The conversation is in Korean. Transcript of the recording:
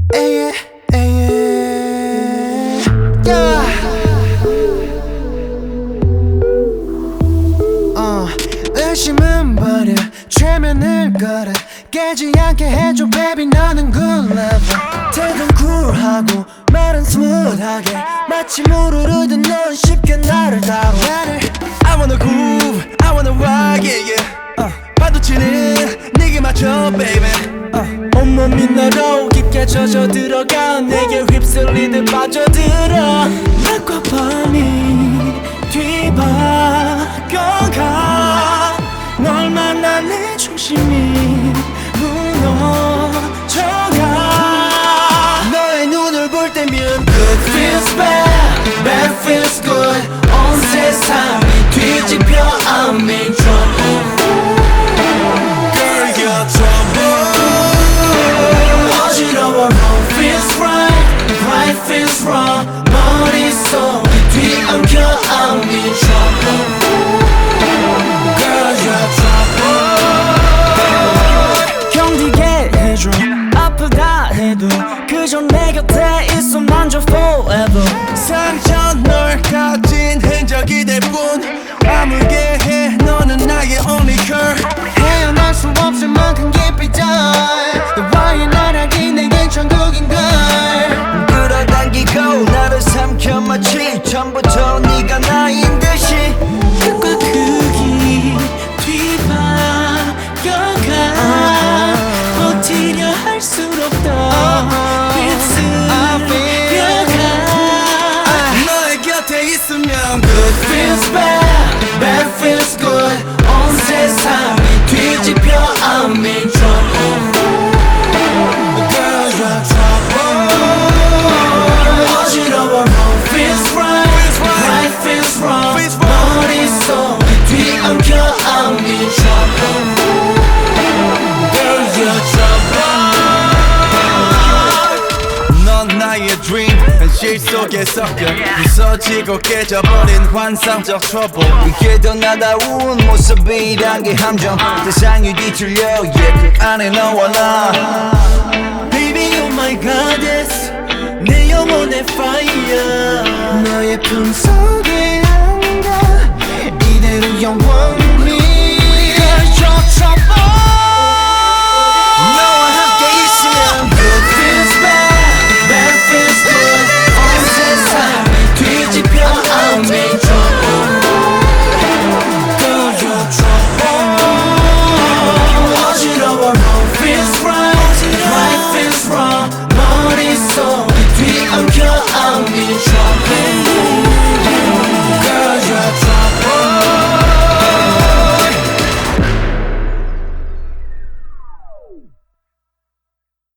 에예 에예 의심은 버려 최면을 걸어 깨지 않게 해줘 baby 너는 good lover 태도는 쿨하고 말은 스무드하게 마치 물 흐르듯 넌 쉽게 나를 다뤄 I wanna groove, I wanna rock yeah yeah 파도치는 네게 맞춰 baby 온몸이 너로 깊게 젖어 들어가 내게 휩쓸리듯 빠져들어 낮과 밤이 뒤바뀌어가 널 만나 내 중심이 무너져가 너의 눈을 볼 때면 Good feels bad, bad feels good 온 세상이 뒤집혀 I'm in trouble Girl you're trouble 어지러워 Wrong feels right, right feels wrong 머릿속이 뒤엉켜 I'm in trouble Girl you're trouble 견디게 해줘 아프다 해도 그저 내 곁에 있어 난 저 forever 상처 널 가진 흔적이 될 뿐 아물게 해 너는 나의 only girl 헤어날 수 없을 만큼 깊이 dive 너와의 나락이 내겐 천국인걸 끌어당기고 나를 삼켜 마치 처음부터 네가 나인 듯이 끝과 극이 뒤바뀌어가 버티려 할수록 더 휩쓸려가 너의 곁에 있으면 Good feels bad, bad feels good 온 세상이 뒤집혀 I'm in trouble Girl you're trouble 어지러워 Wrong feels right, right feels wrong 머릿속이 뒤엉켜 I'm in trouble Girl you're trouble 넌 나의 dream 현실 속에 섞여 부서지고 깨져버린 환상적 trouble 이게 더 나다운 모습이란 게 함정 세상이 뒤틀려 yeah 그 안에 너와 나 Baby you're my goddess 내 영혼의 fire 너의 품속에 안가 이대로 영원히 Girl you're trouble